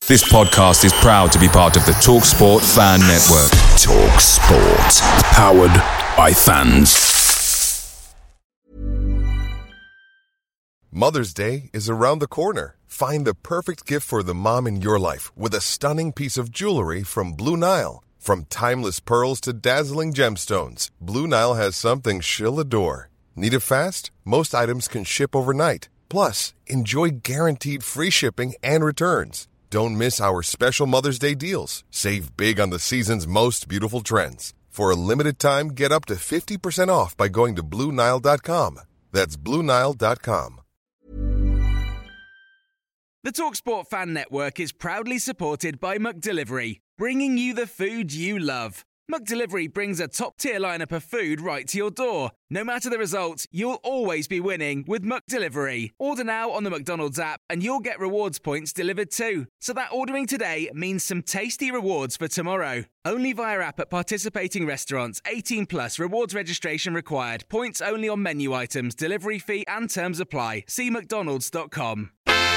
This podcast is proud to be part of the TalkSport Fan Network. TalkSport. Powered by fans. Mother's Day is around the corner. Find the perfect gift for the mom in your life with a stunning piece of jewelry from Blue Nile. From timeless pearls to dazzling gemstones, Blue Nile has something she'll adore. Need it fast? Most items can ship overnight. Plus, enjoy guaranteed free shipping and returns. Don't miss our special Mother's Day deals. Save big on the season's most beautiful trends. For a limited time, get up to 50% off by going to BlueNile.com. That's BlueNile.com. The TalkSport Fan Network is proudly supported by McDelivery, bringing you the food you love. McDelivery brings a top-tier lineup of food right to your door. No matter the result, you'll always be winning with McDelivery. Order now on the McDonald's app and you'll get rewards points delivered too. So that ordering today means some tasty rewards for tomorrow. Only via app at participating restaurants. 18 plus. Rewards registration required. Points only on menu items. Delivery fee and terms apply. See mcdonalds.com.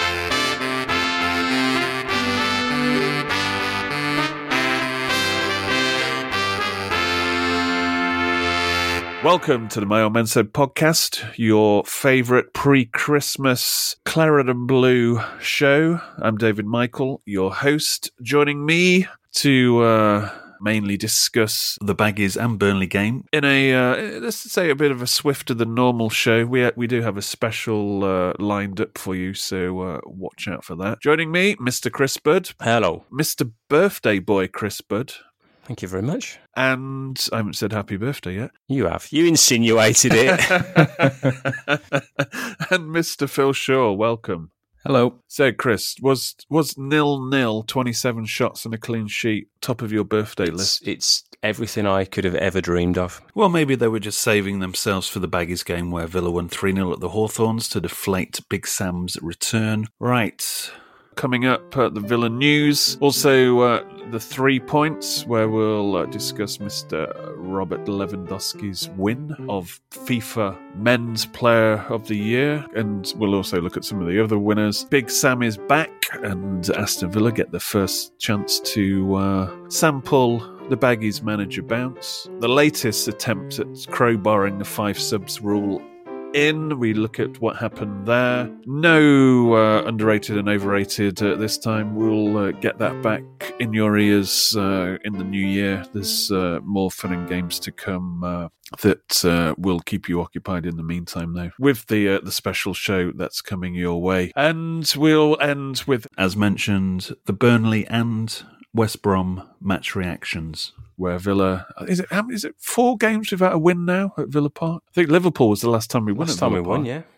Welcome to the My Old Men Said podcast, your favourite pre-Christmas claret and blue show. I'm David Michael, your host. Joining me to mainly discuss the Baggies and Burnley game in a, let's say, a bit of a swifter than normal show. We do have a special lined up for you, so watch out for that. Joining me, Mr. Chris Budd. Hello. Mr. Birthday Boy Chris Budd. Thank you very much. And I haven't said happy birthday yet. You have. You insinuated it. And Mr. Phil Shaw, welcome. Hello. So, Chris, was 0-0, 27 shots and a clean sheet, top of your birthday list? It's everything I could have ever dreamed of. Well, maybe they were just saving themselves for the Baggies game where Villa won 3-0 at the Hawthorns to deflate Big Sam's return. Right. Coming up at the Villa News. Also, the 3 points where we'll discuss Mr. Robert Lewandowski's win of FIFA Men's Player of the Year. And we'll also look at some of the other winners. Big Sam is back and Aston Villa get the first chance to sample the Baggies manager bounce. The latest attempt at crowbarring the 5 subs rule we look at what happened there. No underrated and overrated this time. We'll get that back in your ears in the new year. There's more fun and games to come that will keep you occupied in the meantime, though, with the special show that's coming your way. And we'll end with, as mentioned, the Burnley and West Brom match reactions, where Villa... Is it 4 games without a win now at Villa Park? I think Liverpool was the last time we won at Villa Park. Yeah.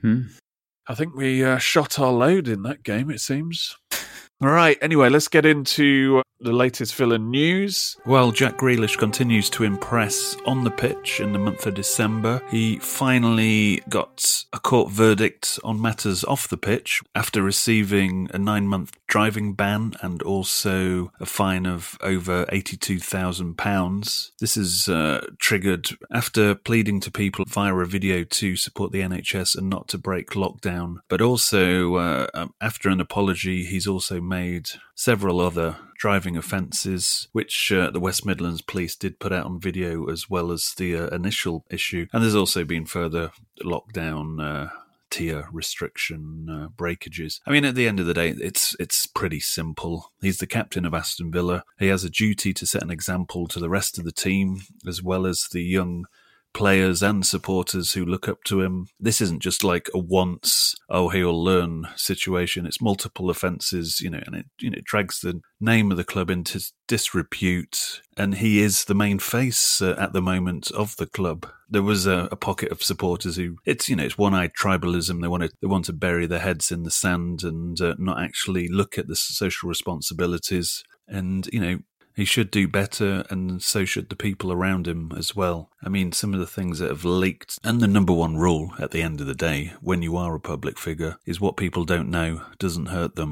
I think we shot our load in that game, it seems. All right, anyway, let's get into the latest Villa news. Well, Jack Grealish continues to impress on the pitch in the month of December. He finally got a court verdict on matters off the pitch after receiving a 9-month driving ban and also a fine of over £82,000. This is triggered after pleading to people via a video to support the NHS and not to break lockdown. But also, after an apology, he's also made several other driving offences, which the West Midlands Police did put out on video, as well as the initial issue. And there's also been further lockdown tier restriction breakages. I mean, at the end of the day, it's pretty simple. He's the captain of Aston Villa. He has a duty to set an example to the rest of the team, as well as the young players and supporters who look up to him. This isn't just like a once, he'll learn situation. It's multiple offences, and it drags the name of the club into disrepute. And he is the main face at the moment of the club. There was a pocket of supporters who it's one-eyed tribalism. They want to bury their heads in the sand and not actually look at the social responsibilities. And he should do better, and so should the people around him as well. I mean, some of the things that have leaked, and the number one rule at the end of the day, when you are a public figure, is what people don't know doesn't hurt them.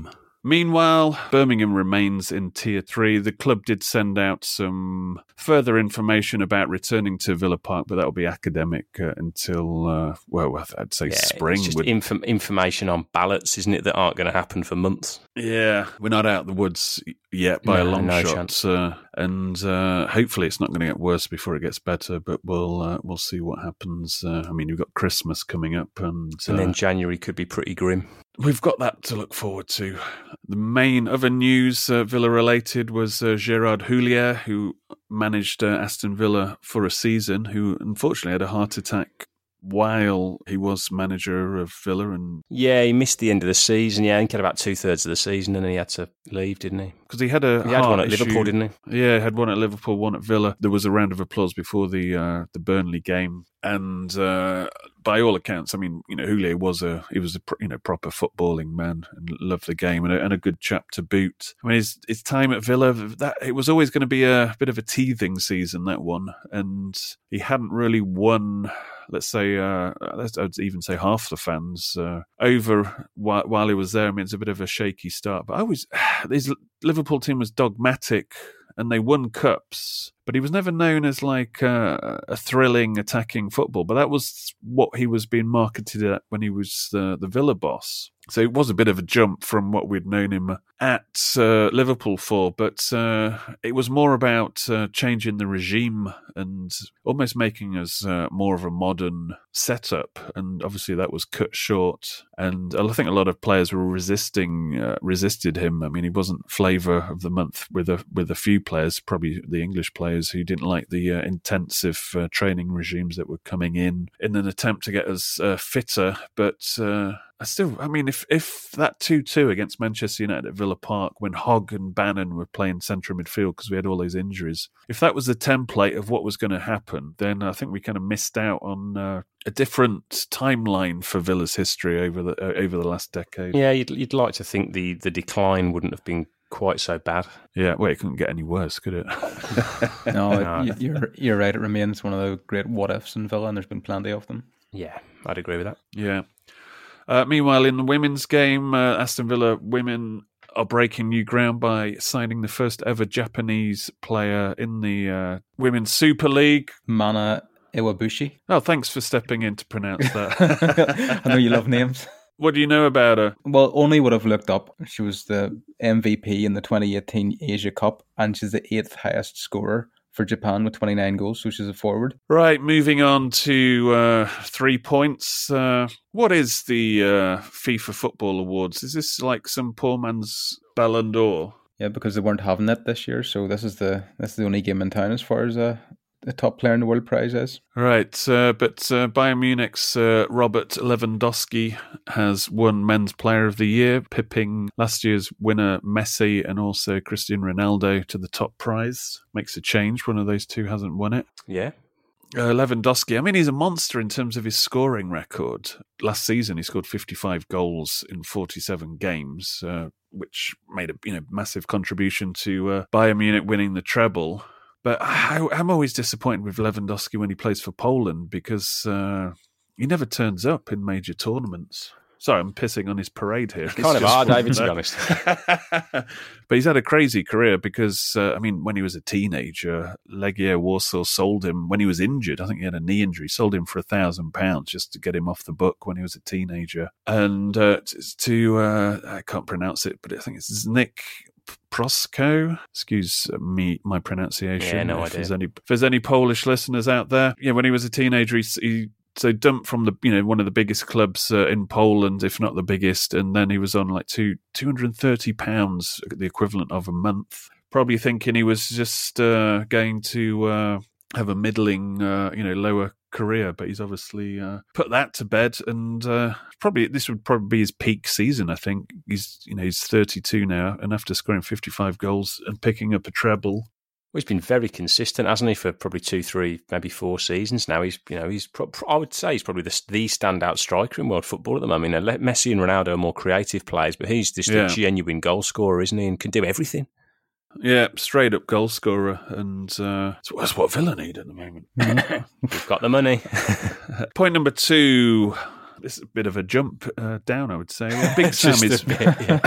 Meanwhile, Birmingham remains in Tier 3. The club did send out some further information about returning to Villa Park, but that will be academic until, I'd say spring. It's just information on ballots, isn't it, that aren't going to happen for months. Yeah, we're not out of the woods yet by a long shot. Chance. And hopefully it's not going to get worse before it gets better, but we'll see what happens. You've got Christmas coming up. And then January could be pretty grim. We've got that to look forward to. The main other news, Villa-related, was Gerard Houllier, who managed Aston Villa for a season, who unfortunately had a heart attack while he was manager of Villa. And he missed the end of the season. Yeah, I think he had about 2/3 of the season, and then he had to leave, didn't he? Because he had one at Liverpool, didn't he? Yeah, he had one at Liverpool, one at Villa. There was a round of applause before the Burnley game, and by all accounts, Houllier was a proper footballing man and loved the game and a good chap to boot. His time at Villa, it was always going to be a bit of a teething season, that one, and he hadn't really won. Let's say, I'd even say half the fans over while he was there. It's a bit of a shaky start. But his Liverpool team was dogmatic and they won cups. But he was never known as like a thrilling attacking football. But that was what he was being marketed at when he was the Villa boss. So it was a bit of a jump from what we'd known him at Liverpool for, but it was more about changing the regime and almost making us more of a modern setup. And obviously that was cut short. And I think a lot of players were resisted him. He wasn't flavour of the month with a few players, probably the English players, who didn't like the intensive training regimes that were coming in an attempt to get us fitter. But if that 2-2 against Manchester United at Villa Park, when Hogg and Bannon were playing central midfield because we had all those injuries, if that was the template of what was going to happen, then I think we kind of missed out on a different timeline for Villa's history over the last decade. Yeah, you'd like to think the decline wouldn't have been quite so bad. Yeah, well, it couldn't get any worse, could it? No, you're right. It remains one of the great what-ifs in Villa, and there's been plenty of them. Yeah, I'd agree with that. Yeah. Meanwhile, in the women's game, Aston Villa women are breaking new ground by signing the first ever Japanese player in the Women's Super League. Mana Iwabushi. Oh, thanks for stepping in to pronounce that. I know you love names. What do you know about her? Well, only what I've looked up. She was the MVP in the 2018 Asia Cup, and she's the 8th highest scorer for Japan with 29 goals, so she's a forward. Right, moving on to 3 points. What is the FIFA Football Awards? Is this like some poor man's Ballon d'Or? Yeah, because they weren't having it this year, so this is the only game in town as far as the top player in the world prize is. Right, but Bayern Munich's Robert Lewandowski has won Men's Player of the Year, pipping last year's winner Messi and also Cristiano Ronaldo to the top prize. Makes a change. One of those two hasn't won it. Yeah. Lewandowski, he's a monster in terms of his scoring record. Last season, he scored 55 goals in 47 games, which made a massive contribution to Bayern Munich winning the treble. But I'm always disappointed with Lewandowski when he plays for Poland because he never turns up in major tournaments. Sorry, I'm pissing on his parade here. It's kind of hard, David, to be honest. But he's had a crazy career because, when he was a teenager, Legia Warsaw sold him when he was injured. I think he had a knee injury. Sold him for £1,000 just to get him off the book when he was a teenager. And I can't pronounce it, but I think it's Znik Prosko. Excuse me, my pronunciation. Yeah, no idea. If there's any Polish listeners out there, when he was a teenager, he dumped from the one of the biggest clubs in Poland, if not the biggest, and then he was on like £230, the equivalent of a month. Probably thinking he was just going to have a middling, lower career, but he's obviously put that to bed, and this would probably be his peak season. I think he's 32 now, and after scoring 55 goals and picking up a treble. Well, he's been very consistent, hasn't he, for probably 2, 3, maybe 4 seasons now. I would say he's probably the standout striker in world football at the moment. Messi and Ronaldo are more creative players, but he's just a genuine goal scorer, isn't he, and can do everything. Yeah, straight up goal scorer, and that's what Villa need at the moment. We've got the money. Point number 2. This is a bit of a jump down, I would say. Big Sam is bit, yeah.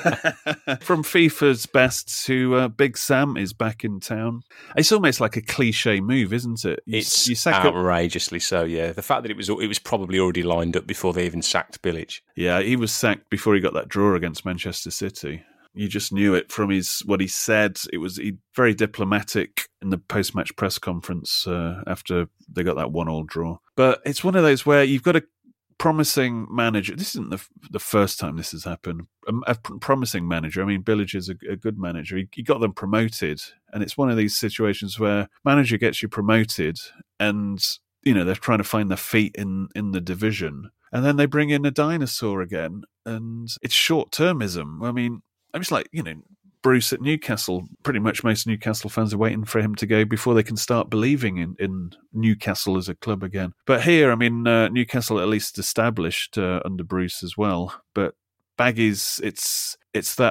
from FIFA's best to Big Sam is back in town. It's almost like a cliche move, isn't it? It's you sack outrageously so. Yeah, the fact that it was probably already lined up before they even sacked Bilic. Yeah, he was sacked before he got that draw against Manchester City. You just knew it from what he said. It was very diplomatic in the post-match press conference after they got that 1-1 draw. But it's one of those where you've got a promising manager. This isn't the first time this has happened. A promising manager. I mean, Bilic is a good manager. He got them promoted, and it's one of these situations where manager gets you promoted, and they're trying to find their feet in the division, and then they bring in a dinosaur again, and it's short-termism. I mean, it's like, Bruce at Newcastle. Pretty much most Newcastle fans are waiting for him to go before they can start believing in Newcastle as a club again. But here, I mean, Newcastle at least established under Bruce as well. But Baggies, it's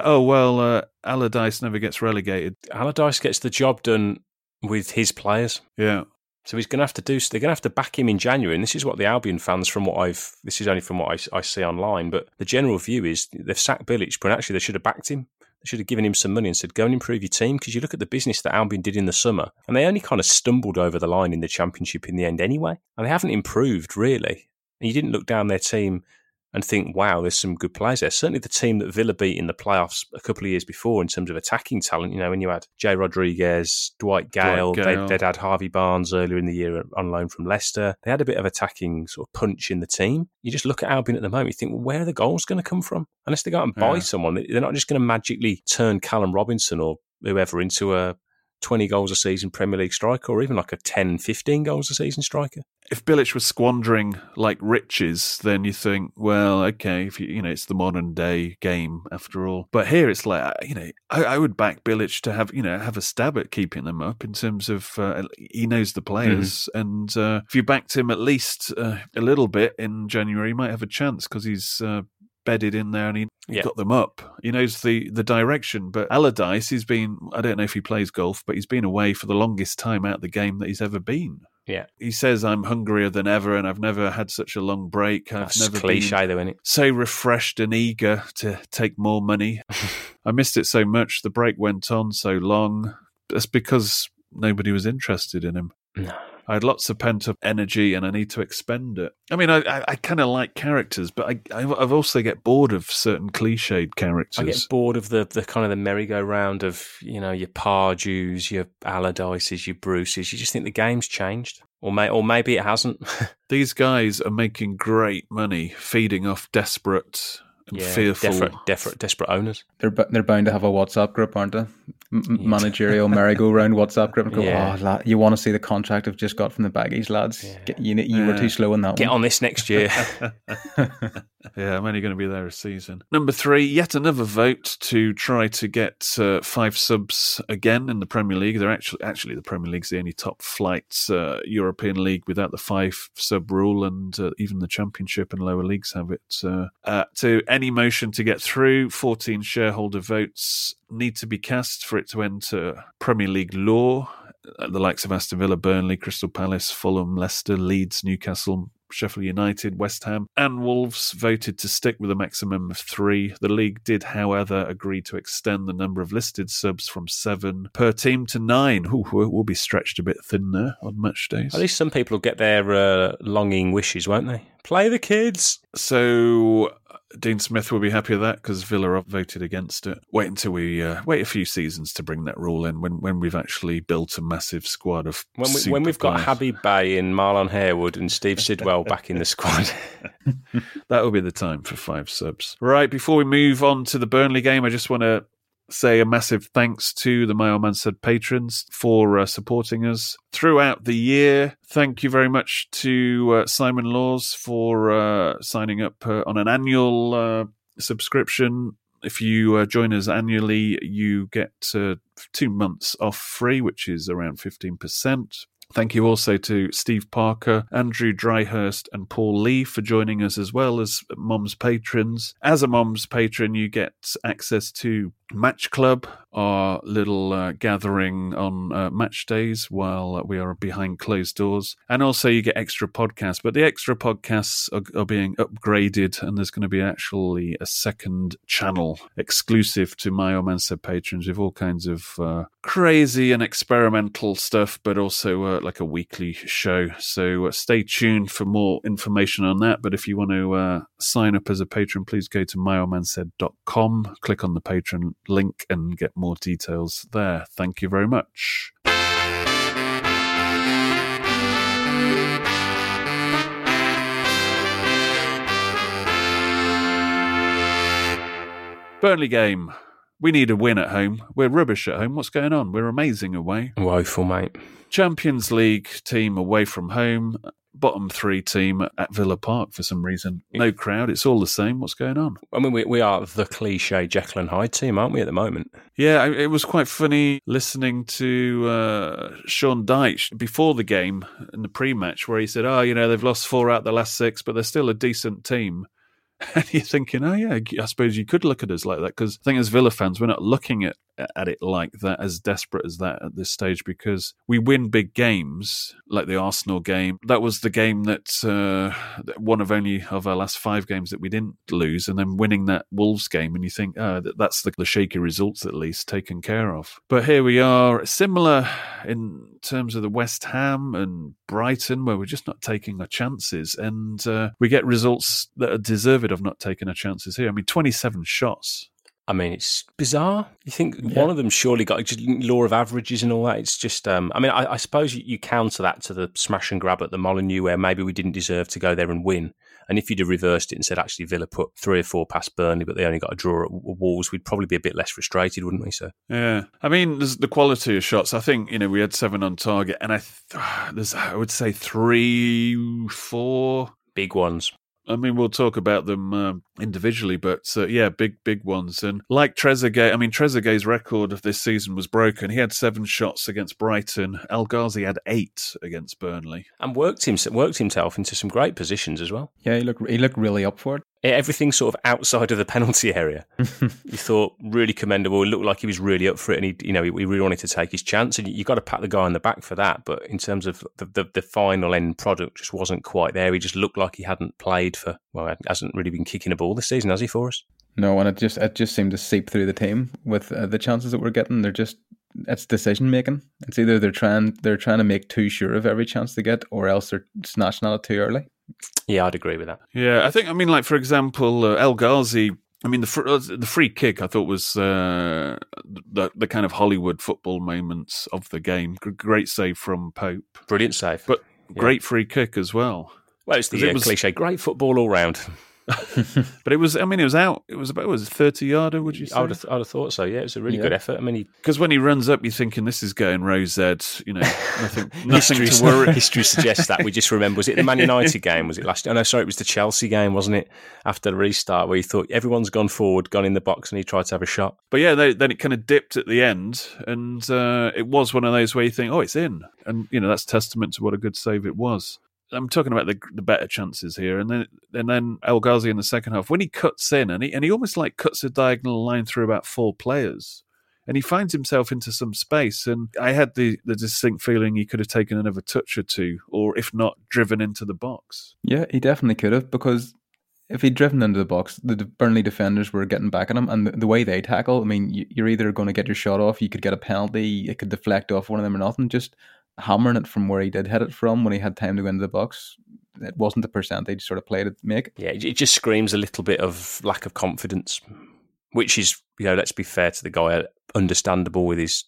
that, Allardyce never gets relegated. Allardyce gets the job done with his players. Yeah. So he's going to have to they're going to have to back him in January. And this is what the Albion fans, this is only from what I see online, but the general view is they've sacked Bilic, but actually they should have backed him. They should have given him some money and said, go and improve your team, because you look at the business that Albion did in the summer, and they only kind of stumbled over the line in the Championship in the end anyway. And they haven't improved, really. And you didn't look down their team and think, wow, there's some good players there. Certainly the team that Villa beat in the playoffs a couple of years before in terms of attacking talent, when you had Jay Rodriguez, Dwight Gale. They'd had Harvey Barnes earlier in the year on loan from Leicester. They had a bit of attacking sort of punch in the team. You just look at Albion at the moment, you think, well, where are the goals going to come from? Unless they go out and buy someone, they're not just going to magically turn Callum Robinson or whoever into a 20 goals a season Premier League striker, or even like a 10, 15 goals a season striker. If Bilic was squandering like riches, then you think, well, okay, if it's the modern day game after all. But here it's like, I would back Bilic to have a stab at keeping them up in terms of he knows the players, and if you backed him at least a little bit in January, he might have a chance because he's bedded in there and he got them up. He knows the direction. But Allardyce, I don't know if he plays golf, but he's been away for the longest time out of the game that he's ever been. Yeah. He says, I'm hungrier than ever and I've never had such a long break. That's never cliche though, isn't it? So refreshed and eager to take more money. I missed it so much. The break went on so long. That's because nobody was interested in him. No. I had lots of pent-up energy and I need to expend it. I mean, I kind of like characters, but I've also get bored of certain cliched characters. I get bored of the kind of the merry-go-round of, your Pardews, your Allardyces, your Bruces. You just think the game's changed. Or maybe it hasn't. These guys are making great money feeding off desperate and fearful... Desperate owners. They're bound to have a WhatsApp group, aren't they? Managerial merry-go-round WhatsApp group and go, lad, you want to see the contract I've just got from the Baggies, lads? Yeah. You were too slow in that one. Get on this next year. Yeah, I'm only going to be there a season. Number 3, yet another vote to try to get 5 subs again in the Premier League. They're actually the Premier League's the only top flight European league without the 5 sub rule, and even the Championship and lower leagues have it. To any motion to get through, 14 shareholder votes need to be cast for it to enter Premier League law. The likes of Aston Villa, Burnley, Crystal Palace, Fulham, Leicester, Leeds, Newcastle, Sheffield United, West Ham and Wolves voted to stick with a maximum of 3. The league did, however, agree to extend the number of listed subs from 7 per team to 9. We'll be stretched a bit thin there on match days. At least some people will get their longing wishes, won't they? Play the kids! So Dean Smith will be happy with that because Villa voted against it. Wait until we wait a few seasons to bring that rule in when we've actually built a massive squad of when we've got Habib Bey and Marlon Harewood and Steve Sidwell back in the squad. That will be the time for 5 subs. Right, before we move on to the Burnley game, I just want to say a massive thanks to the My Old Man Said patrons for supporting us throughout the year. Thank you very much to Simon Laws for signing up on an annual subscription. If you join us annually, you get 2 months off free, which is around 15%. Thank you also to Steve Parker, Andrew Dryhurst and Paul Lee for joining us as well as Mom's patrons. As a Mom's patron, you get access to Match Club, our little gathering on match days while we are behind closed doors. And also you get extra podcasts, but the extra podcasts are being upgraded, and there's going to be actually a second channel exclusive to My Old Man Said patrons with all kinds of crazy and experimental stuff, but also like a weekly show. So stay tuned for more information on that. But if you want to sign up as a patron, please go to myoldmansaid.com, click on the patron link and get more details there. Thank you very much. Burnley game. We need a win at home. We're rubbish at home. What's going on? We're amazing away. Woeful, mate. Champions League team away from home. Bottom 3 team at Villa Park for some reason. No crowd. It's all the same. What's going on? I mean, we are the cliche Jekyll and Hyde team, aren't we, at the moment? Yeah, it was quite funny listening to Sean Dyche before the game in the pre-match where he said, they've lost 4 out of the last 6, but they're still a decent team. And you're thinking, I suppose you could look at us like that, because I think as Villa fans, we're not looking at it like that, as desperate as that at this stage, because we win big games, like the Arsenal game. That was the game that one of only of our last 5 games that we didn't lose, and then winning that Wolves game, and you think, that's the shaky results at least taken care of. But here we are, similar in terms of the West Ham and Brighton, where we're just not taking our chances, and we get results that are deserved of not taking our chances here. I mean, 27 shots. I mean, it's bizarre. You think one of them surely got just law of averages and all that. It's just, I suppose you counter that to the smash and grab at the Molineux, where maybe we didn't deserve to go there and win. And if you'd have reversed it and said, actually, Villa put 3 or 4 past Burnley, but they only got a draw at Wolves, we'd probably be a bit less frustrated, wouldn't we, sir? Yeah. I mean, there's the quality of shots. I think, we had 7 on target, and I would say 3, 4... big ones. I mean, we'll talk about them individually, but big ones. And like Trezeguet, Trezeguet's record of this season was broken. He had 7 shots against Brighton. El Ghazi had 8 against Burnley. And worked himself into some great positions as well. Yeah, he looked really up for it. Everything sort of outside of the penalty area. You thought really commendable. It looked like he was really up for it, and he really wanted to take his chance. And you got to pat the guy on the back for that. But in terms of the final end product, just wasn't quite there. He just looked like he hadn't played hasn't really been kicking a ball this season, has he, for us? No, and it just seemed to seep through the team with the chances that we're getting. It's decision making. It's either they're trying to make too sure of every chance they get, or else they're snatching at it too early. Yeah, I'd agree with that. Yeah, I think, like, for example, El Ghazi, the free kick I thought was the kind of Hollywood football moments of the game. Great save from Pope. Brilliant save. But great free kick as well. Well, it's the cliche, great football all round. But it was out. It was about, a 30-yarder, would you say? I would have thought so, yeah. It was a really good effort. Because when he runs up, you're thinking, this is going Rose Ed, nothing to worry. History suggests that. We just remember, was it the Man United game? Was it last year? Oh, no, sorry, it was the Chelsea game, wasn't it? After the restart, where you thought everyone's gone forward, gone in the box, and he tried to have a shot. But yeah, then it kind of dipped at the end, and it was one of those where you think, it's in. And, that's testament to what a good save it was. I'm talking about the better chances here, and then El Ghazi in the second half, when he cuts in and he almost like cuts a diagonal line through about 4 players, and he finds himself into some space. And I had the distinct feeling he could have taken another touch or 2, or if not, driven into the box. Yeah, he definitely could have, because if he'd driven into the box, the Burnley defenders were getting back at him, and the way they tackle, you're either going to get your shot off, you could get a penalty, it could deflect off one of them or nothing. Just hammering it from where he did hit it from when he had time to go into the box. It wasn't the percentage sort of play to make. Yeah, it just screams a little bit of lack of confidence, which is, let's be fair to the guy, understandable with his,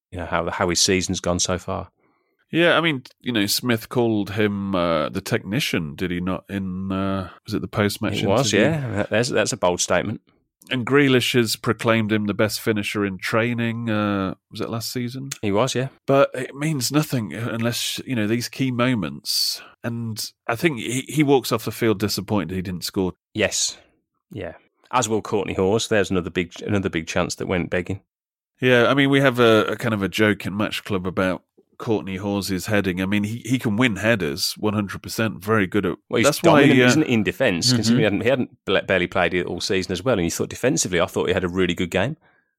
how his season's gone so far. Yeah, Smith called him the technician, did he not? In was it the post-match interview? It was, yeah. That's a bold statement. And Grealish has proclaimed him the best finisher in training. Was it last season? He was, yeah. But it means nothing unless, these key moments. And I think he walks off the field disappointed he didn't score. Yes, yeah. As will Courtney Hawes. There's another big chance that went begging. Yeah, we have a kind of a joke in Match Club about Courtney Hawes' heading. He can win headers 100%. Very good at. Well, he's dominant, isn't he, in defence? Considering he hadn't barely played it all season as well. And you thought defensively, I thought he had a really good game.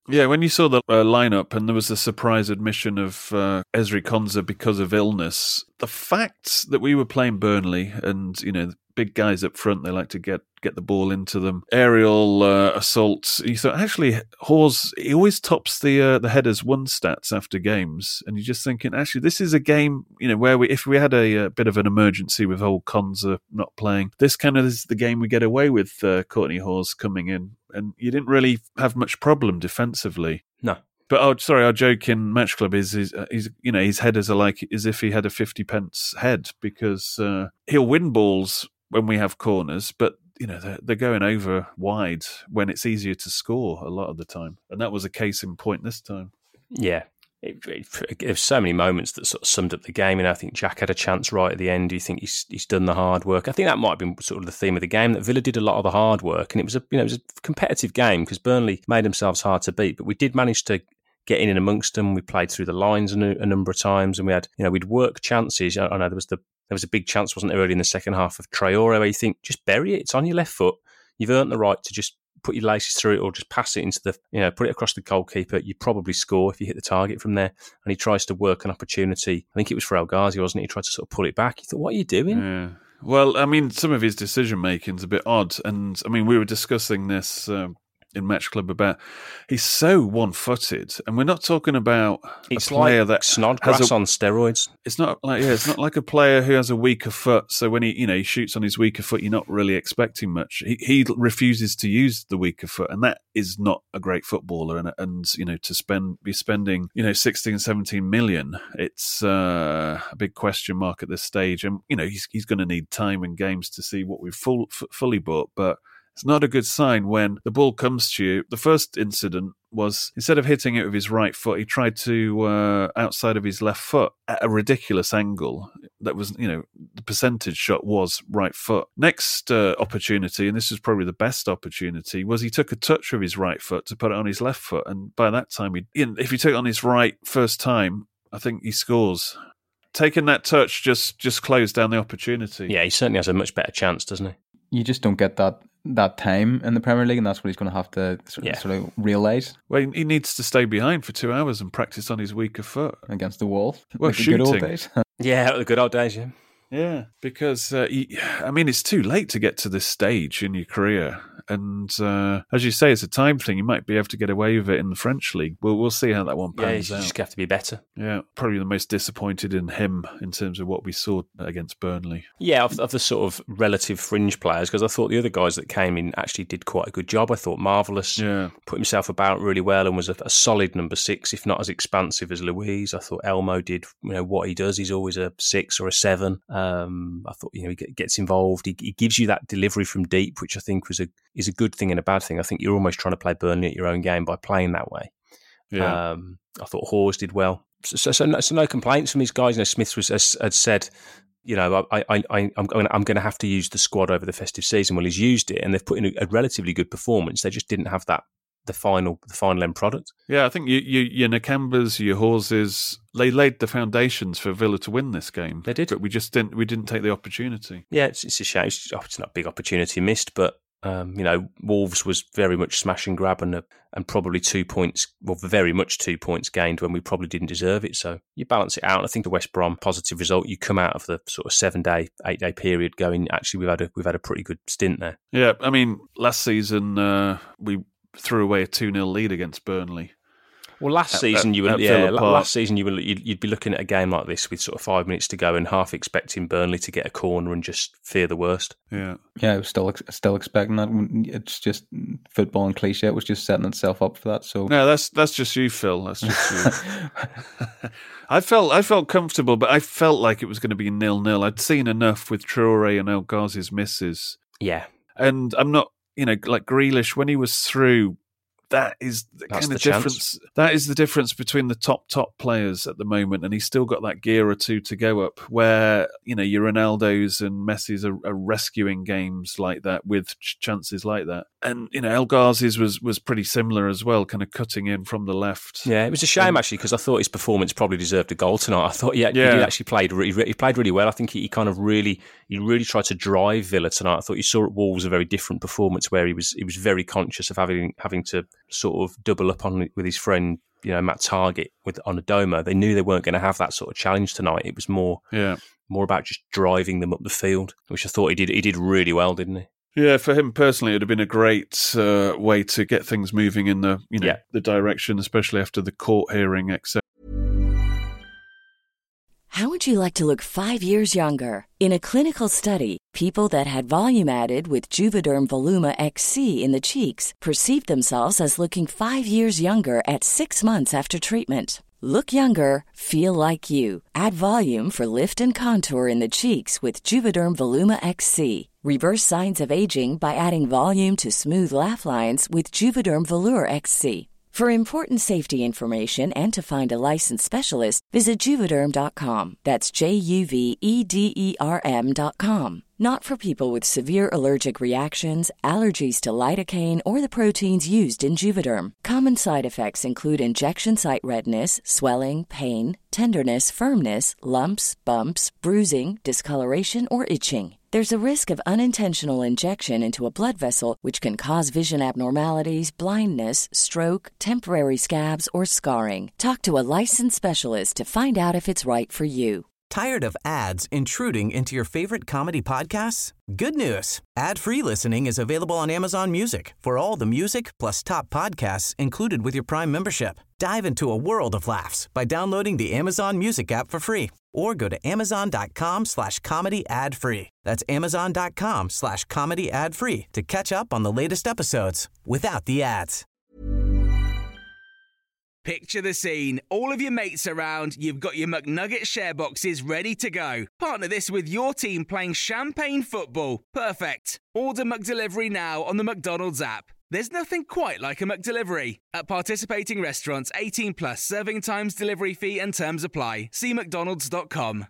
Yeah, when you saw the lineup and there was the surprise admission of Ezri Konsa because of illness, the fact that we were playing Burnley and, big guys up front, they like to get the ball into them. Aerial assaults. You thought, actually, Hawes, he always tops the headers one stats after games. And you're just thinking, actually, this is a game, where if we had a bit of an emergency with old Konsa not playing, this kind of is the game we get away with Courtney Hawes coming in. And you didn't really have much problem defensively. No. But our joke in Match Club is his headers are like as if he had a 50p head, because he'll win balls when we have corners, but they're going over wide when it's easier to score a lot of the time, and that was a case in point this time. Yeah. There's so many moments that sort of summed up the game, and I think Jack had a chance right at the end. You think he's done the hard work. I think that might have been sort of the theme of the game, that Villa did a lot of the hard work, and it was a competitive game because Burnley made themselves hard to beat, but we did manage to get in amongst them. We played through the lines a number of times, and we had we'd work chances. I know there was a big chance, wasn't there, early in the second half of Traore, where you think, just bury it. It's on your left foot. You've earned the right to just put your laces through it, or just pass it into put it across the goalkeeper. You probably score if you hit the target from there. And he tries to work an opportunity. I think it was for El Ghazi, wasn't it? He tried to sort of pull it back. You thought, what are you doing? Yeah. Well, I mean, some of his decision making's a bit odd. And I mean, we were discussing this in Match Club about he's so one-footed, and we're not talking about a player like that Snodgrass on steroids. It's not like a player who has a weaker foot. So when he shoots on his weaker foot, you're not really expecting much. He refuses to use the weaker foot, and that is not a great footballer. And to be spending 16, 17 million, it's a big question mark at this stage. And he's going to need time and games to see what we've fully bought, but. It's not a good sign when the ball comes to you. The first incident was, instead of hitting it with his right foot, he tried to outside of his left foot at a ridiculous angle. That was, the percentage shot was right foot. Next opportunity, and this was probably the best opportunity, was he took a touch with his right foot to put it on his left foot. And by that time, if he took it on his right first time, I think he scores. Taking that touch just closed down the opportunity. Yeah, he certainly has a much better chance, doesn't he? You just don't get that time in the Premier League, and that's what he's going to have to sort of realise. Well, he needs to stay behind for 2 hours and practice on his weaker foot. Against the wall. Well, like shooting. The good old days. Yeah, the good old days, yeah. Yeah, because, it's too late to get to this stage in your career. And as you say, it's a time thing. You might be able to get away with it in the French league. We'll see how that one pans out. You just have to be better. Yeah, probably the most disappointed in him in terms of what we saw against Burnley. Yeah, of the sort of relative fringe players, because I thought the other guys that came in actually did quite a good job. I thought Marvellous put himself about really well and was a solid number 6, if not as expansive as Louise. I thought Elmo did what he does. He's always a 6 or a 7. I thought he gets involved. He gives you that delivery from deep, which I think is a good thing and a bad thing. I think you're almost trying to play Burnley at your own game by playing that way. Yeah. I thought Hawes did well. So no complaints from these guys. Smith had said, I'm going to have to use the squad over the festive season. Well, he's used it, and they've put in a relatively good performance. They just didn't have the final end product. Yeah, I think your Nakambas, your Hawes, they laid the foundations for Villa to win this game. They did, but we didn't take the opportunity. Yeah, it's a shame. It's not a big opportunity missed, but. Wolves was very much smash and grab and probably 2 points, well, very much 2 points gained when we probably didn't deserve it. So you balance it out. And I think the West Brom positive result, you come out of the sort of 7-day, 8-day period going, actually, we've had a pretty good stint there. Yeah, last season we threw away a 2-0 lead against Burnley. Well, last season you'd be looking at a game like this with sort of 5 minutes to go and half expecting Burnley to get a corner and just fear the worst. Yeah, I was still expecting that. It's just football and cliche. It was just setting itself up for that. So no, that's just you, Phil. That's just you. I felt comfortable, but I felt like it was going to be 0-0. I'd seen enough with Traore and El Ghazi's misses. Yeah, and I'm not, like Grealish when he was through. That's the kind of difference. That is the difference between the top players at the moment, and he's still got that gear or two to go up. Where your Ronaldos and Messi's are rescuing games like that with chances like that, and El Ghazi's was pretty similar as well, kind of cutting in from the left. Yeah, it was a shame actually because I thought his performance probably deserved a goal tonight. I thought he actually played. He played really well. I think he really tried to drive Villa tonight. I thought you saw at Wolves a very different performance where he was very conscious of having to sort of double up on with his friend, Matt Targett on Adomah. They knew they weren't going to have that sort of challenge tonight. It was more about just driving them up the field, which I thought he did. He did really well, didn't he? Yeah, for him personally, it would have been a great way to get things moving in the the direction, especially after the court hearing, etc. How would you like to look 5 years younger? In a clinical study, people that had volume added with Juvederm Voluma XC in the cheeks perceived themselves as looking 5 years younger at 6 months after treatment. Look younger, feel like you. Add volume for lift and contour in the cheeks with Juvederm Voluma XC. Reverse signs of aging by adding volume to smooth laugh lines with Juvederm Volure XC. For important safety information and to find a licensed specialist, visit Juvederm.com. That's JUVEDERM.com. Not for people with severe allergic reactions, allergies to lidocaine, or the proteins used in Juvederm. Common side effects include injection site redness, swelling, pain, tenderness, firmness, lumps, bumps, bruising, discoloration, or itching. There's a risk of unintentional injection into a blood vessel, which can cause vision abnormalities, blindness, stroke, temporary scabs, or scarring. Talk to a licensed specialist to find out if it's right for you. Tired of ads intruding into your favorite comedy podcasts? Good news. Ad-free listening is available on Amazon Music for all the music plus top podcasts included with your Prime membership. Dive into a world of laughs by downloading the Amazon Music app for free or go to amazon.com/comedy ad-free. That's amazon.com/comedy ad-free to catch up on the latest episodes without the ads. Picture the scene. All of your mates around, you've got your McNugget share boxes ready to go. Partner this with your team playing champagne football. Perfect. Order McDelivery now on the McDonald's app. There's nothing quite like a McDelivery. At participating restaurants, 18 plus, serving times, delivery fee and terms apply. See mcdonalds.com.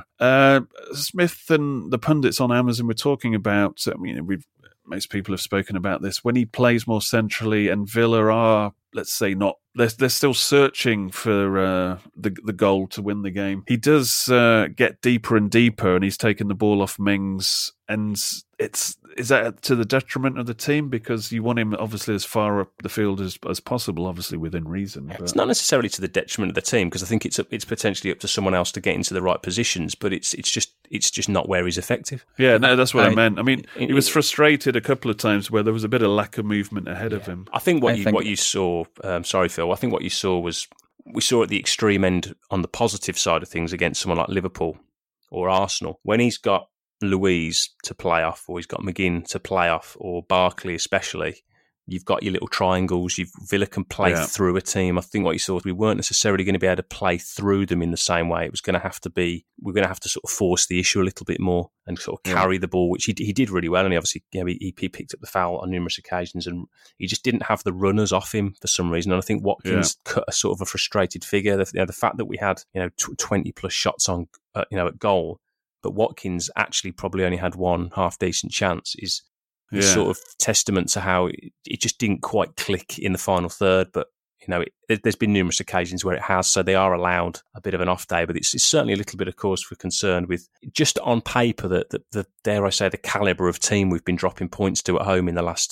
Smith and the pundits on Amazon were talking about, most people have spoken about this, when he plays more centrally and Villa are, let's say, not, they're still searching for the goal to win the game. He does get deeper and deeper, and he's taken the ball off Mings, and is that to the detriment of the team? Because you want him obviously as far up the field as possible, obviously within reason. But it's not necessarily to the detriment of the team, because I think it's potentially up to someone else to get into the right positions, but it's just not where he's effective. Yeah, no, that's what I meant. I mean, he was frustrated a couple of times where there was a bit of lack of movement ahead of him. I think what you saw, sorry Phil, I think what you saw was, we saw at the extreme end on the positive side of things against someone like Liverpool or Arsenal, when he's got Louise to play off, or he's got McGinn to play off, or Barkley especially, you've got your little triangles. Villa can play through a team. I think what you saw was we weren't necessarily going to be able to play through them in the same way. It was going to have to be, we're going to have to sort of force the issue a little bit more and sort of carry the ball, which he did really well. And he obviously, he picked up the foul on numerous occasions, and he just didn't have the runners off him for some reason. And I think Watkins cut a sort of a frustrated figure. The fact that we had 20 plus shots on at goal, but Watkins actually probably only had one half decent chance is sort of testament to how it just didn't quite click in the final third. But there's been numerous occasions where it has, so they are allowed a bit of an off day. But it's certainly a little bit of cause for concern with, just on paper, that the dare I say, the calibre of team we've been dropping points to at home in the last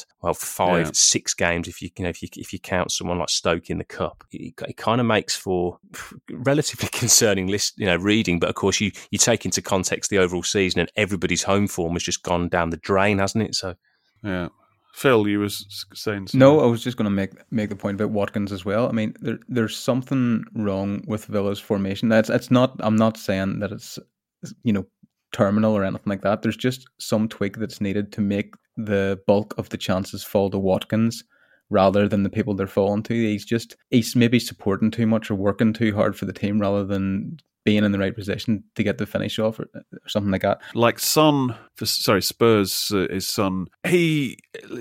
6 games. If you count someone like Stoke in the cup, it kind of makes for relatively concerning reading. But of course, you take into context the overall season, and everybody's home form has just gone down the drain, hasn't it? So yeah. Phil, you were saying something. No, I was just going to make the point about Watkins as well. I mean, there's something wrong with Villa's formation. It's not. I'm not saying that it's terminal or anything like that. There's just some tweak that's needed to make the bulk of the chances fall to Watkins rather than the people they're falling to. He's maybe supporting too much or working too hard for the team rather than being in the right position to get the finish off or something like that. Like Spurs is Son. I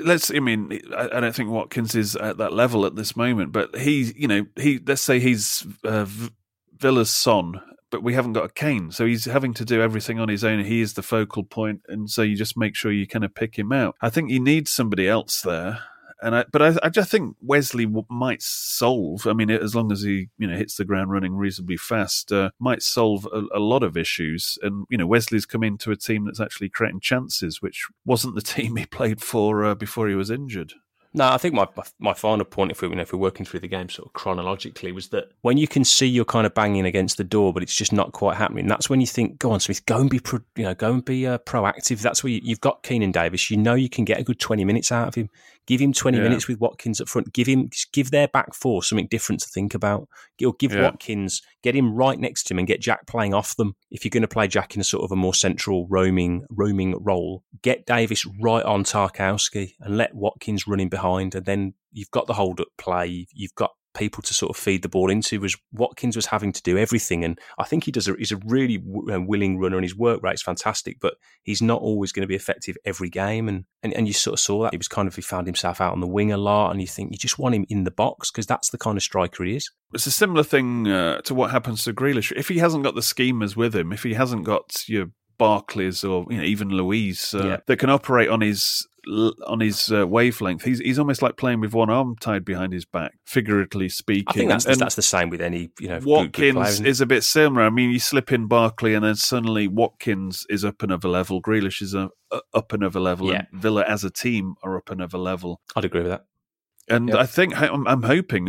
don't think Watkins is at that level at this moment, but let's say he's Villa's Son, but we haven't got a Kane, so he's having to do everything on his own. He is the focal point, and so you just make sure you kind of pick him out. I think you need somebody else there. But I just think Wesley might solve. I mean, as long as he hits the ground running reasonably fast, might solve a lot of issues. And Wesley's come into a team that's actually creating chances, which wasn't the team he played for before he was injured. No, I think my final point, if we're working through the game sort of chronologically, was that when you can see you're kind of banging against the door, but it's just not quite happening. That's when you think, go on, Smith, go and be proactive. That's where you've got Keenan Davis. You know you can get a good 20 minutes out of him. Give him 20 minutes with Watkins up front. Give their back four something different to think about. Or give Watkins, get him right next to him and get Jack playing off them. If you're going to play Jack in a sort of a more central roaming role, get Davis right on Tarkowski and let Watkins run in behind, and then you've got the hold-up play. You've got people to sort of feed the ball into. Was Watkins was having to do everything, and I think he's a really willing runner, and his work rate's fantastic, but he's not always going to be effective every game, and you sort of saw that. He found himself out on the wing a lot, and you think you just want him in the box because that's the kind of striker he is. It's a similar thing to what happens to Grealish. If he hasn't got the schemers with him, if he hasn't got your Barclays or even Luiz that can operate on his wavelength, he's almost like playing with one arm tied behind his back, figuratively speaking. I think that's the same with any Watkins is a bit similar. I mean, you slip in Barkley and then suddenly Watkins is up another level, Grealish is up another level, and Villa as a team are up another level. I'd agree with that. And I think I'm hoping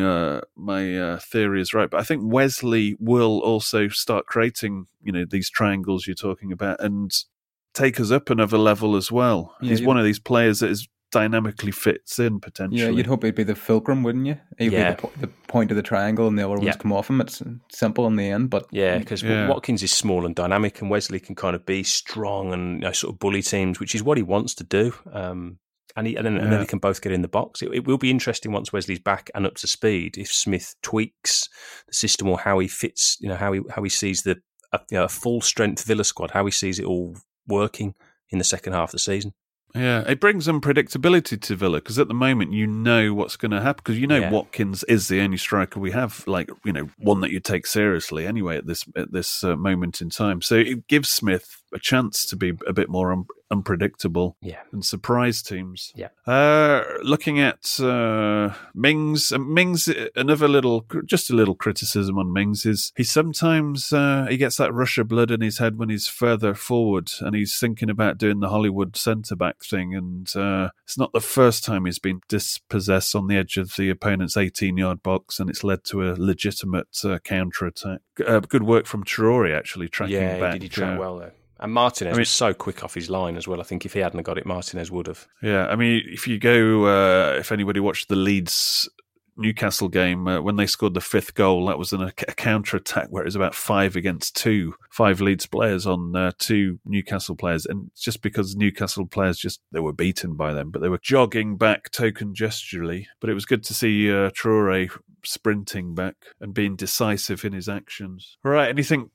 my theory is right, but I think Wesley will also start creating these triangles you're talking about and take us up another level as well. He's one of these players that is dynamically fits in potentially. Yeah, you'd hope he'd be the fulcrum, wouldn't you? He'd be the point of the triangle, and the other ones come off him. It's simple in the end, but because Watkins is small and dynamic, and Wesley can kind of be strong and sort of bully teams, which is what he wants to do. And then they can both get in the box. It will be interesting once Wesley's back and up to speed if Smith tweaks the system or how he fits, how he sees the full strength Villa squad, how he sees it all working in the second half of the season. Yeah, it brings unpredictability to Villa because at the moment you know what's going to happen because Watkins is the only striker we have, one that you take seriously anyway at this moment in time. So it gives Smith a chance to be a bit more unpredictable and surprise teams. Yeah. Looking at Mings, another little criticism on Mings is he sometimes he gets that rush of blood in his head when he's further forward and he's thinking about doing the Hollywood centre-back thing, and it's not the first time he's been dispossessed on the edge of the opponent's 18-yard box and it's led to a legitimate counter-attack. Good work from Traore actually tracking back. Yeah, did he track well though? And Martinez was so quick off his line as well. I think if he hadn't got it, Martinez would have. Yeah, I mean, if you go, if anybody watched the Leeds Newcastle game, when they scored the fifth goal, that was a counter-attack where it was about 5 against 2. 5 Leeds players on 2 Newcastle players. And just because Newcastle players they were beaten by them, but they were jogging back token gesturally. But it was good to see Traore sprinting back and being decisive in his actions. All right, anything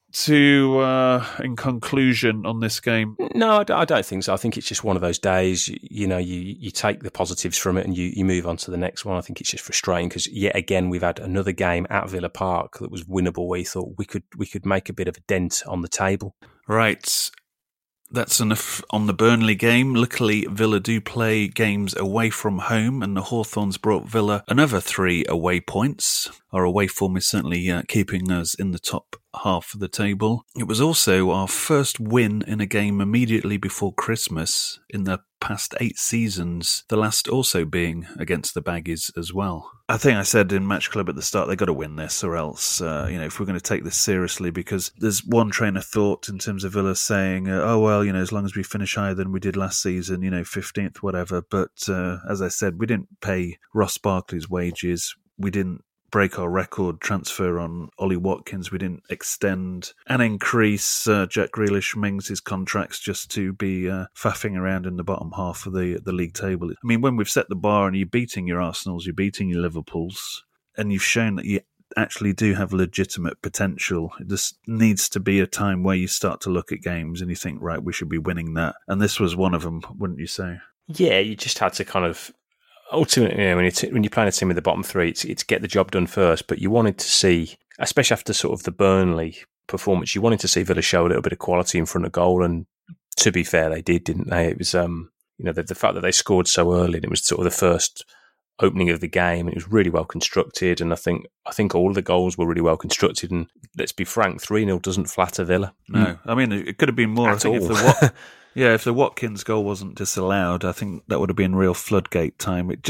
in conclusion on this game? No, I don't think so. I think it's just one of those days, you take the positives from it and you move on to the next one. I think it's just frustrating because yet again we've had another game at Villa Park that was winnable where you thought we could make a bit of a dent on the table. Right. That's enough on the Burnley game. Luckily, Villa do play games away from home, and the Hawthorns brought Villa another 3 away points. Our away form is certainly keeping us in the top half of the table. It was also our first win in a game immediately before Christmas in the past 8 seasons, the last also being against the Baggies as well. I think I said in Match Club at the start, they got to win this or else, if we're going to take this seriously, because there's one train of thought in terms of Villa saying, as long as we finish higher than we did last season, 15th, whatever. But as I said, we didn't pay Ross Barkley's wages. We didn't break our record transfer on Ollie Watkins. We didn't extend and increase Jack Grealish, Mings' contracts just to be faffing around in the bottom half of the league table. I mean, when we've set the bar and you're beating your Arsenals, you're beating your Liverpools, and you've shown that you actually do have legitimate potential, this needs to be a time where you start to look at games and you think, right, we should be winning that. And this was one of them, wouldn't you say? Yeah, you just had to kind of ultimately, when you're playing a team with the bottom 3, it's get the job done first. But you wanted to see, especially after sort of the Burnley performance, you wanted to see Villa show a little bit of quality in front of goal. And to be fair, they did, didn't they? It was, the fact that they scored so early, and it was sort of the first opening of the game. It was really well constructed, and I think all of the goals were really well constructed. And let's be frank, 3-0 doesn't flatter Villa. No, I mean it could have been more. At all. If the Watkins goal wasn't disallowed, I think that would have been real floodgate time. It just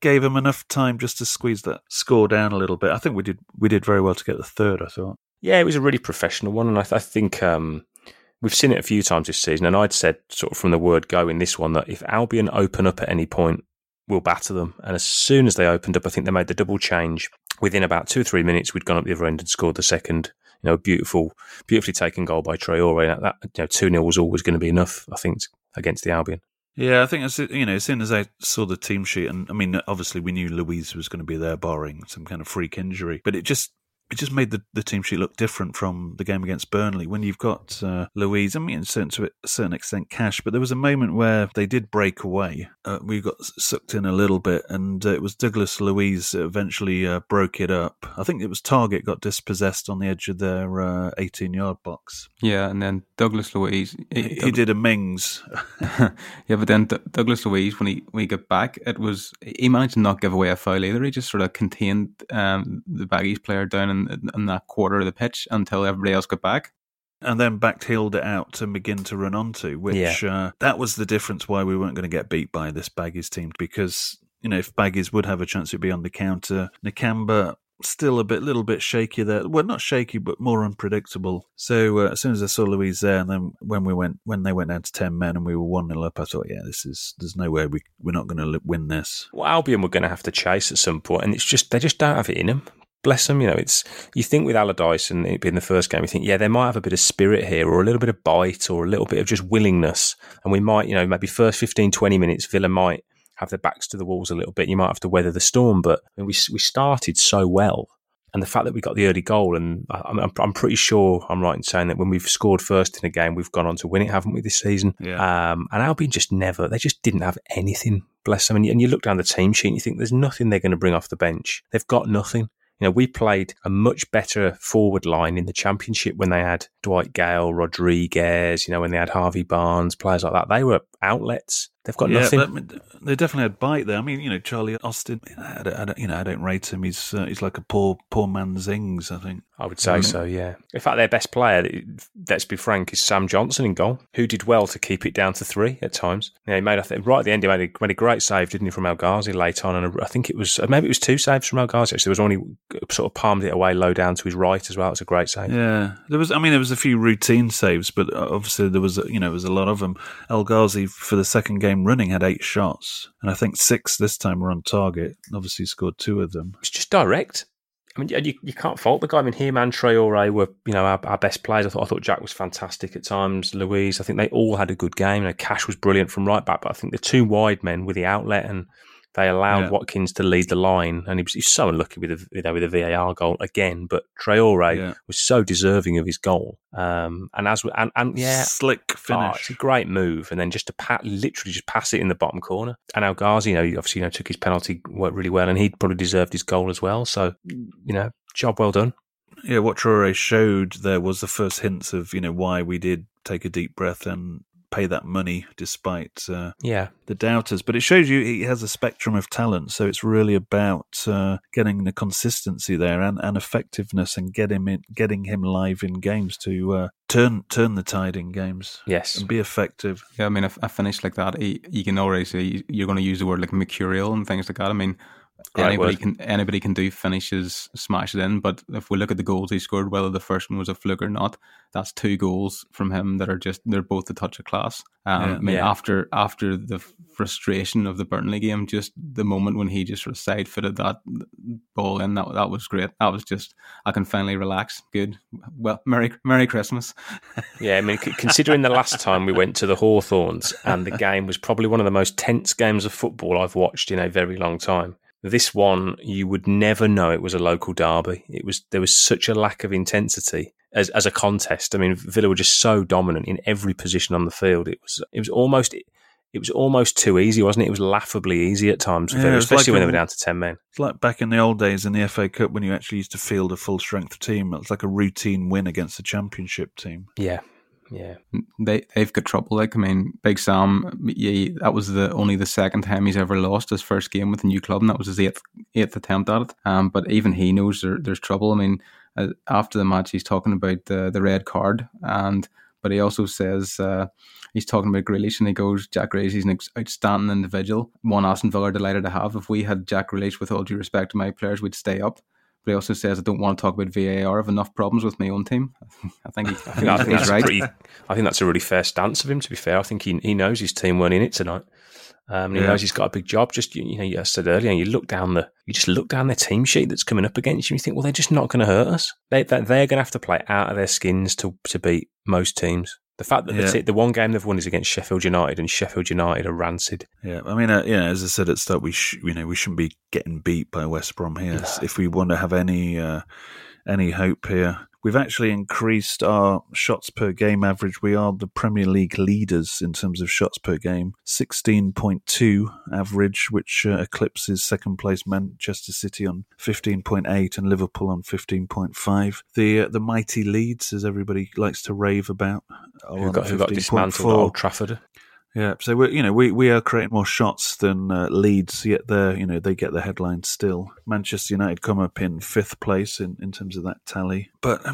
gave them enough time just to squeeze that score down a little bit. I think we did very well to get the third, I thought. Yeah, it was a really professional one, and I think we've seen it a few times this season, and I'd said sort of from the word go in this one that if Albion open up at any point, we'll batter them. And as soon as they opened up, I think they made the double change. Within about 2 or 3 minutes, we'd gone up the other end and scored the second. Beautifully taken goal by Traore. That 2-0 was always going to be enough, I think, against the Albion. Yeah, I think as soon as I saw the team sheet, and I mean, obviously we knew Louise was going to be there, barring some kind of freak injury, but it just made the team sheet look different from the game against Burnley. When you've got Louise, I mean, to a certain extent Cash, but there was a moment where they did break away. We got sucked in a little bit, and it was Douglas Louise that eventually broke it up. I think it was Target got dispossessed on the edge of their 18-yard box. Yeah, and then Douglas Louise... He did a Mings. Yeah, but then Douglas Louise, when he got back, he managed to not give away a foul either. He just sort of contained the Baggies player down in that quarter of the pitch until everybody else got back. And then backheeled it out to begin to run onto, which that was the difference why we weren't going to get beat by this Baggies team, because, if Baggies would have a chance to be on the counter, Nakamba still little bit shaky there. Well, not shaky, but more unpredictable. So as soon as I saw Louise there, and then when they went down to 10 men and we were 1-0 up, I thought, there's no way we're not going to win this. Well, Albion were going to have to chase at some point, and they just don't have it in them. Bless them, you think with Allardyce and it being the first game, you think, they might have a bit of spirit here, or a little bit of bite, or a little bit of just willingness. And we might, maybe first 15, 20 minutes, Villa might have their backs to the walls a little bit. You might have to weather the storm, but we started so well. And the fact that we got the early goal, and I'm pretty sure I'm right in saying that when we've scored first in a game, we've gone on to win it, haven't we, this season? Yeah. And Albion they just didn't have anything, bless them. And you look down the team sheet and you think there's nothing they're going to bring off the bench. They've got nothing. We played a much better forward line in the Championship when they had Dwight Gale, Rodriguez, when they had Harvey Barnes, players like that. They were outlets. They've got nothing. They definitely had bite there. I mean, Charlie Austin. I don't rate him. He's like a poor man's Ings, I think. I would say so. Yeah. In fact, their best player, let's be frank, is Sam Johnson in goal, who did well to keep it down to 3 at times. He made, I think, right at the end, he made a great save, didn't he, from El Ghazi late on, and I think it was 2 saves from El Ghazi. Actually, there was one he sort of palmed it away low down to his right as well. It was a great save. Yeah, there was a few routine saves, but obviously there was it was a lot of them. El Ghazi for the second game running had 8 shots, and I think 6 this time were on target. Obviously scored 2 of them. It's just direct. I mean, you can't fault the guy. I mean, him and Traore were, our best players. I thought Jack was fantastic at times. Louise, I think they all had a good game. Cash was brilliant from right back, but I think the 2 wide men with the outlet, and they allowed Watkins to lead the line, and he was so unlucky with a VAR goal again. But Traore was so deserving of his goal, and slick finish. It's a great move, and then just to literally just pass it in the bottom corner. And El Ghazi, obviously took his penalty, worked really well, and he probably deserved his goal as well. So, job well done. Yeah, what Traore showed there was the first hints of why we did take a deep breath and pay that money despite the doubters. But it shows you he has a spectrum of talent, so it's really about getting the consistency there and effectiveness, and getting him live in games to turn the tide in games. Yes, and be effective. Yeah, I mean, a finish like that, you can already say you're going to use the word like mercurial and things like that. I mean, anybody can do finishes, smash it in. But if we look at the goals he scored, whether the first one was a fluke or not, that's 2 goals from him that are they're both a touch of class. After the frustration of the Burnley game, just the moment when he just sort of side footed that ball in, that was great. That was just, I can finally relax. Good. Well, Merry Christmas. Yeah, I mean, considering the last time we went to the Hawthorns and the game was probably one of the most tense games of football I've watched in a very long time. This one, you would never know it was a local derby. There was such a lack of intensity as a contest. I mean, Villa were just so dominant in every position on the field. It was almost too easy, wasn't it? It was laughably easy at times, especially when they were down to 10 men. It's like back in the old days in the FA Cup when you actually used to field a full strength team. It was like a routine win against the Championship team. Yeah. They've got trouble. Like, I mean, Big Sam, that was only the second time he's ever lost his first game with the new club, and that was his eighth attempt at it. But even he knows there's trouble. I mean, after the match, he's talking about the red card, and But he also says, he's talking about Grealish, and he goes, Jack Grealish, he's an outstanding individual. One Aston Villa are delighted to have. If we had Jack Grealish, with all due respect to my players, we'd stay up. But he also says, I don't want to talk about VAR. I have enough problems with my own team. I think he's right. I think that's a really fair stance of him, to be fair. I think he knows his team weren't in it tonight. He knows he's got a big job. Just, I said earlier, you just look down their team sheet that's coming up against you, and you think, well, they're just not going to hurt us. They're going to have to play out of their skins to beat most teams. The fact that the one game they've won is against Sheffield United, and Sheffield United are rancid. Yeah, I mean, as I said at the start, we shouldn't be getting beat by West Brom here. No. If we want to have any hope here. We've actually increased our shots per game average. We are the Premier League leaders in terms of shots per game. 16.2 average, which eclipses second place Manchester City on 15.8 and Liverpool on 15.5. The mighty Leeds, as everybody likes to rave about, who got dismantled at Old Trafford. Yeah, so we are creating more shots than Leeds, yet they get the headline still. Manchester United come up in 5th place in terms of that tally. But I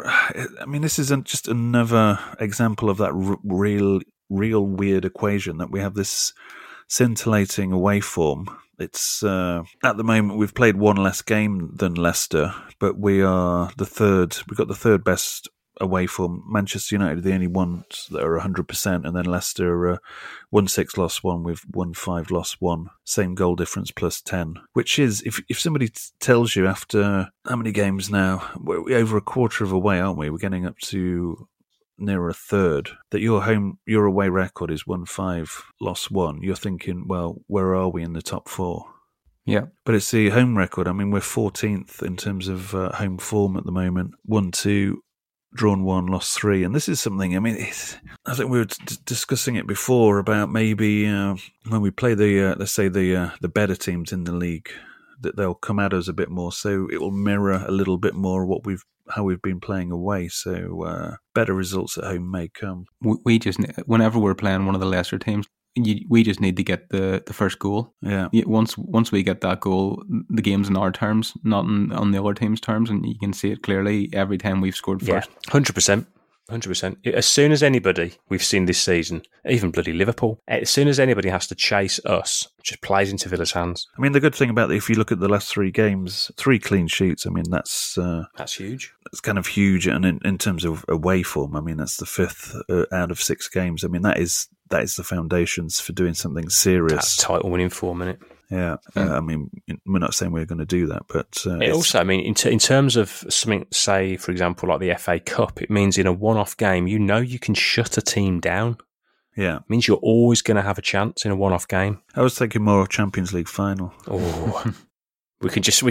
mean, this isn't just another example of that real weird equation that we have this scintillating away form. It's at the moment we've played one less game than Leicester, but we are the third. We've got the third best away form. Manchester United are the only ones that are 100%, and then Leicester 1-6 lost 1 with 1-5 lost 1. Same goal difference plus 10. Which is, if somebody tells you after how many games now, we're over a quarter of a way, aren't we? We're getting up to near a third, that your away record is 1-5 lost 1. You're thinking, well, where are we in the top 4? Yeah. But it's the home record. I mean, we're 14th in terms of home form at the moment. 1-2. Drawn 1, lost 3, and this is something. I mean, I think we were discussing it before about maybe when we play let's say the better teams in the league, that they'll come at us a bit more, so it will mirror a little bit more how we've been playing away. So better results at home may come. We just, whenever we're playing one of the lesser teams, we just need to get the first goal. Yeah. Once we get that goal, the game's in our terms, not on the other team's terms, and you can see it clearly every time we've scored first. 100%. 100%. As soon as anybody we've seen this season, even bloody Liverpool, as soon as anybody has to chase us, it just plays into Villa's hands. I mean, the good thing about it, if you look at the last 3 games, 3 clean sheets, I mean, that's huge. It's kind of huge, and in terms of away form, I mean, that's the 5th out of 6 games. I mean, that is the foundations for doing something serious. That's title winning form, isn't it? Yeah, I mean, we're not saying we're going to do that, but it also, I mean, in terms of something, say, for example, like the FA Cup, it means in a one-off game, you can shut a team down. Yeah, it means you're always going to have a chance in a one-off game. I was thinking more of Champions League final. Oh, we can just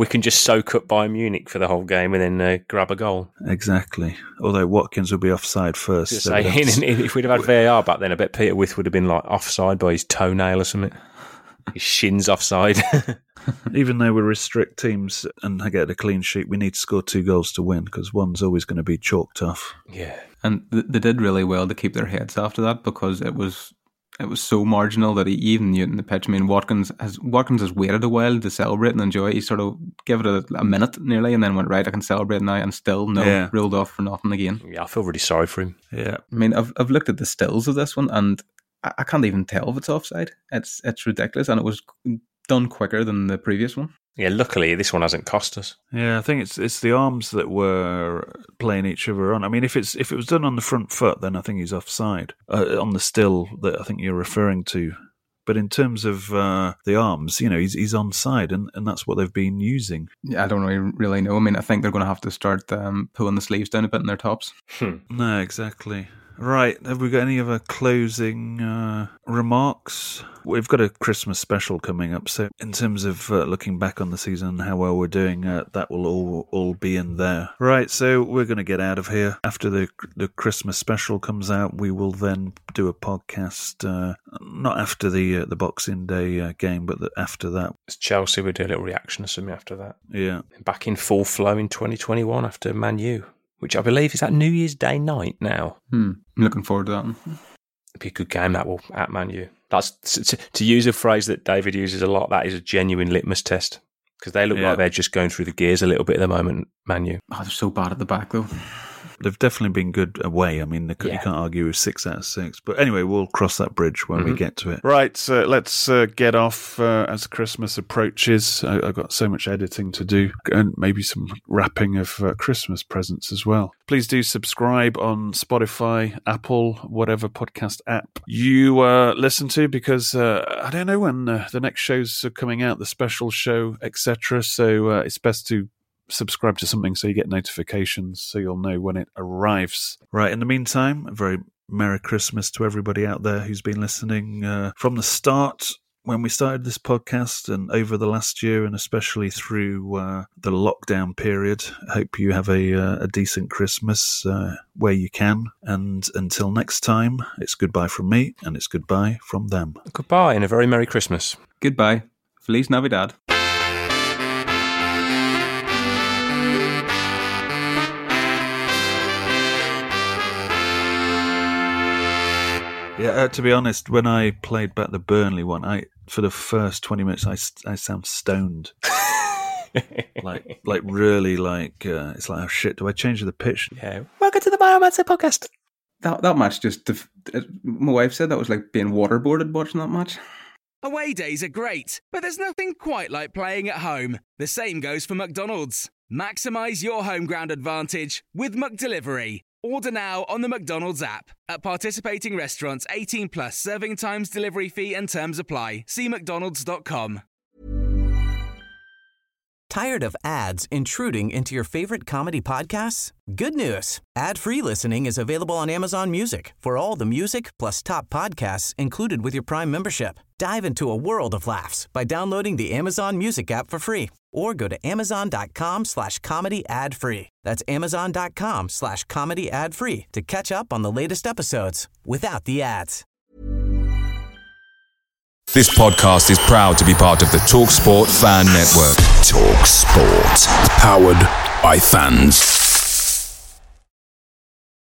soak up Bayern Munich for the whole game and then grab a goal. Exactly. Although Watkins would be offside first. So if we'd have had VAR back then, I bet Peter With would have been like offside by his toenail or something. His shin's offside. Even though we restrict teams and get a clean sheet, we need to score 2 goals to win, because one's always going to be chalked off. Yeah. And they did really well to keep their heads after that, because it was so marginal that he even knew it in the pitch. I mean, Watkins has waited a while to celebrate and enjoy. He sort of gave it a minute nearly, and then went, right, I can celebrate now, and still ruled off for nothing again. Yeah, I feel really sorry for him. Yeah. I mean, I've looked at the stills of this one, and I can't even tell if it's offside. It's ridiculous, and it was done quicker than the previous one. Yeah, luckily this one hasn't cost us. Yeah, I think it's the arms that were playing each other on. I mean, if it was done on the front foot, then I think he's offside on the still that I think you're referring to. But in terms of the arms, he's onside, and that's what they've been using. Yeah, I don't really know. I mean, I think they're going to have to start pulling the sleeves down a bit in their tops. No, exactly. Right, have we got any other closing remarks? We've got a Christmas special coming up, so in terms of looking back on the season and how well we're doing, that will all be in there. Right, so we're going to get out of here. After the Christmas special comes out, we will then do a podcast, not after the Boxing Day game, but after that. It's Chelsea, we'll do a little reaction or something after that. Yeah. Back in full flow in 2021 after Man U, which I believe is at New Year's Day night now. I'm looking forward to that. It'd be a good game, that will, at Man U. That's to use a phrase that David uses a lot, that is a genuine litmus test. Because they look like they're just going through the gears a little bit at the moment, Man U. Oh, they're so bad at the back, though. they've definitely been good away. I mean, you can't argue with 6 out of 6. But anyway, we'll cross that bridge when we get to it. Right, so let's get off as Christmas approaches. I've got so much editing to do, and maybe some wrapping of Christmas presents as well. Please do subscribe on Spotify, Apple, whatever podcast app you listen to, because I don't know when the next shows are coming out, the special show, etc. So it's best to subscribe to something so you get notifications, so you'll know when it arrives. Right, in the meantime, a very Merry Christmas to everybody out there who's been listening from the start, when we started this podcast, and over the last year, and especially through the lockdown period. I hope you have a decent Christmas where you can. And until next time, it's goodbye from me, and it's goodbye from them. Goodbye, and a very Merry Christmas. Goodbye. Feliz Navidad. Yeah, to be honest, when I played back the Burnley one, for the first 20 minutes, I sound stoned. like really, it's like, oh shit, do I change the pitch? Yeah. Welcome to the Biomancer podcast. That match just, my wife said that was like being waterboarded watching that match. Away days are great, but there's nothing quite like playing at home. The same goes for McDonald's. Maximise your home ground advantage with McDelivery. Order now on the McDonald's app. At participating restaurants, 18 plus, serving times, delivery fee and terms apply. See mcdonalds.com. Tired of ads intruding into your favorite comedy podcasts? Good news. Ad-free listening is available on Amazon Music for all the music plus top podcasts included with your Prime membership. Dive into a world of laughs by downloading the Amazon Music app for free, or go to amazon.com/comedy ad-free. That's amazon.com/comedy ad-free to catch up on the latest episodes without the ads. This podcast is proud to be part of the TalkSport Fan Network. TalkSport. Powered by fans.